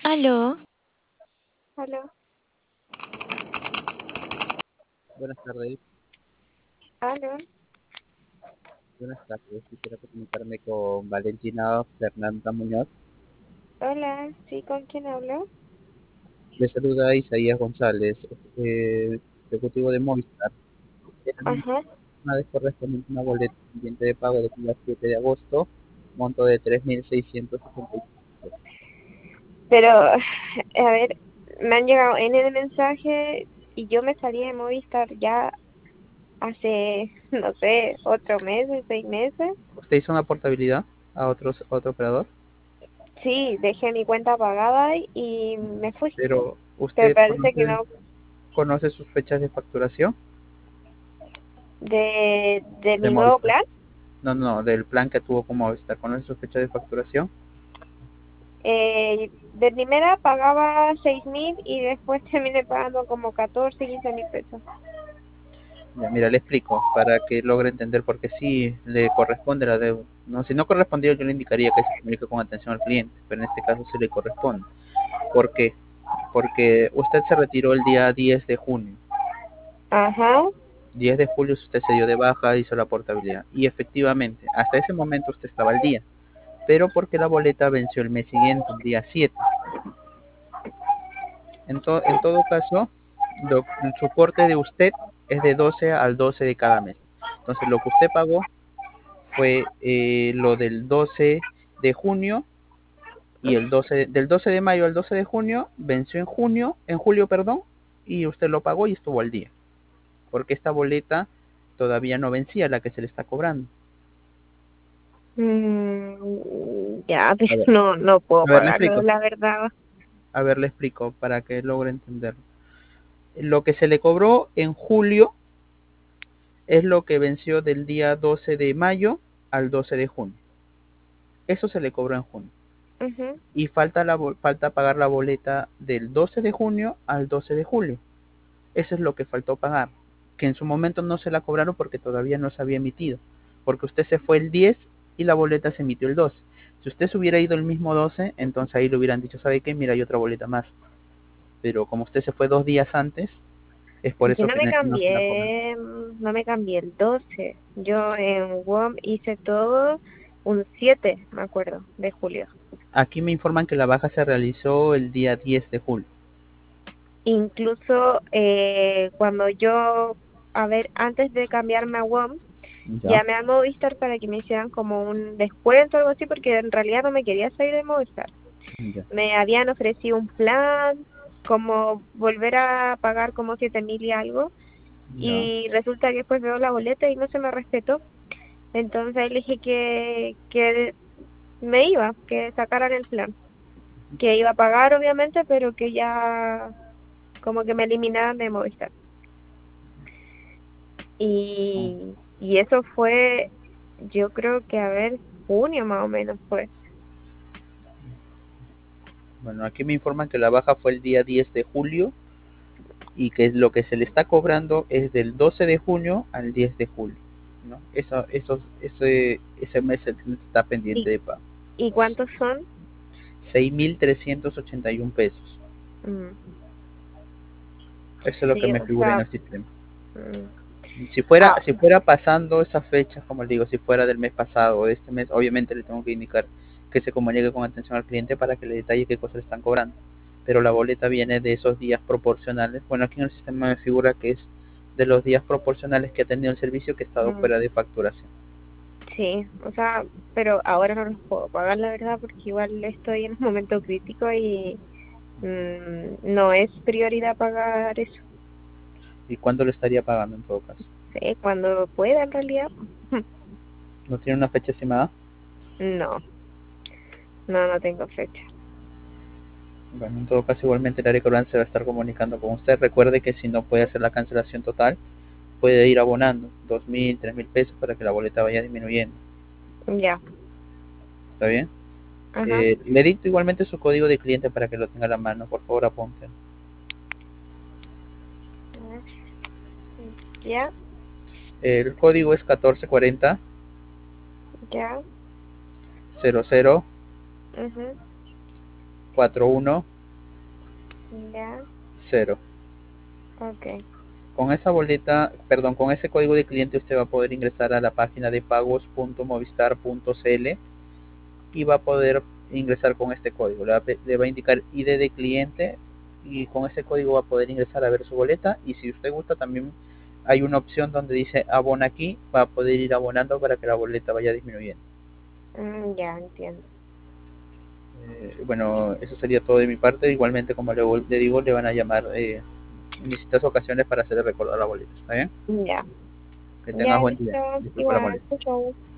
Aló, Aló, Buenas tardes, aló, buenas tardes. Quisiera comunicarme con Valentina Fernanda Muñoz. hola, ¿sí con quién hablo? Le saluda Isaías González, ejecutivo de Movistar. Ajá, Una vez correspondiente a una boleta pendiente de pago del día 7 de agosto, monto de 3.665. pero a ver, me han llegado N de mensajes y yo me salí de Movistar ya hace, no sé, 8 meses, 6 meses. ¿Usted hizo una portabilidad a otro operador? Sí, dejé mi cuenta pagada y me fui, Pero pero ¿usted parece que no, conoce sus fechas de facturación de de mi nuevo Movistar? plan. No, del plan que tuvo con Movistar. ¿Conoce sus fechas de facturación? De primera pagaba 6.000 y después terminé pagando como 14, 15.000 pesos. Ya, mira, le explico para que logre entender porque sí le corresponde la deuda. No, si no correspondía, yo le indicaría que se comunique con atención al cliente, pero en este caso sí le corresponde. ¿Por qué? Porque usted se retiró el día 10 de junio. Ajá. 10 de julio usted se dio de baja, hizo la portabilidad. Y efectivamente, hasta ese momento usted estaba al día. Pero porque la boleta venció el mes siguiente, el día 7. En todo caso, el soporte de usted es de 12 al 12 de cada mes. Entonces, lo que usted pagó fue lo del 12 de junio y del 12 de mayo al 12 de junio venció en julio, perdón, y usted lo pagó y estuvo al día, porque esta boleta todavía no vencía la que se le está cobrando. Ya, pero A ver, no puedo a ver, le pagarlo, explico. la verdad. A ver, le explico para que logre entender. Lo que se le cobró en julio es lo que venció del día 12 de mayo al 12 de junio. Eso se le cobró en junio. Ujú. Y falta pagar la boleta del 12 de junio al 12 de julio. Eso es lo que faltó pagar, que en su momento no se la cobraron porque todavía no se había emitido, porque usted se fue el 10 y la boleta se emitió el 12. Si usted se hubiera ido el mismo 12, entonces ahí le hubieran dicho, ¿sabe qué? Mira, hay otra boleta más. Pero como usted se fue 2 días antes, es por Yo eso no que me no se la cobran. cambié, no me cambié el 12. Yo en WOM hice todo un 7, me acuerdo, de julio. Aquí me informan que la baja se realizó el día 10 de julio. Incluso cuando yo, a ver, antes de cambiarme a WOM, Ya, llamé a Movistar para que me hicieran como un descuento o algo así, porque en realidad no me quería salir de Movistar. ya, Me habían ofrecido un plan, como volver a pagar como 7.000 y algo, ya. y resulta que después veo la boleta y no se me respetó. Entonces ahí le dije que me iba, que sacaran el plan, que iba a pagar obviamente, pero que ya como que me eliminaran de Movistar. Y eso fue, yo creo que a ver, junio más o menos fue. Bueno, aquí me informan que la baja fue el día 10 de julio y que lo que se le está cobrando es del 12 de junio al 10 de julio, ¿no? Ese mes está pendiente ¿Y, de pago. y cuántos son? 6.381 pesos. Mm, Eso es lo que sí, me o figura en sea, el sistema. mm, ah, Si fuera pasando esas fechas, como le digo, si fuera del mes pasado o de este mes, obviamente le tengo que indicar que se comunique con atención al cliente para que le detalle qué cosas le están cobrando. Pero la boleta viene de esos días proporcionales. Bueno, aquí en el sistema me figura que es de los días proporcionales que ha tenido el servicio que ha estado mm, fuera de facturación. sí, o sea, pero ahora no los puedo pagar, la verdad, porque igual estoy en un momento crítico y no es prioridad pagar eso. ¿Y cuándo lo estaría pagando en todo caso? Sí, cuando pueda en realidad. ¿No tiene una fecha estimada? No, no tengo fecha. Bueno, en todo caso igualmente el área de cobranza se va a estar comunicando con usted. Recuerde que si no puede hacer la cancelación total, puede ir abonando 2.000, 3.000 pesos para que la boleta vaya disminuyendo. Ya, ¿Está bien? ajá, Le dicto igualmente su código de cliente para que lo tenga a la mano. Por favor, apunte. a ver, ya, El código es 1440 ya, 00 ujú, 41 Ya, cero. ok. Con esa boleta, perdón, con ese código de cliente usted va a poder ingresar a la página de pagos.movistar.cl y va a poder ingresar con este código. Le va a indicar ID de cliente y con ese código va a poder ingresar a ver su boleta, y si usted gusta también hay una opción donde dice abona aquí, va a poder ir abonando para que la boleta vaya disminuyendo. Ya entiendo. Bueno, eso sería todo de mi parte. Igualmente, como le digo, le van a llamar en distintas ocasiones para hacerle recordar la boleta. ¿Está bien? Ya, Que tengas ya buen día. listo. Disculpa la Igual, molestia. chau, chau.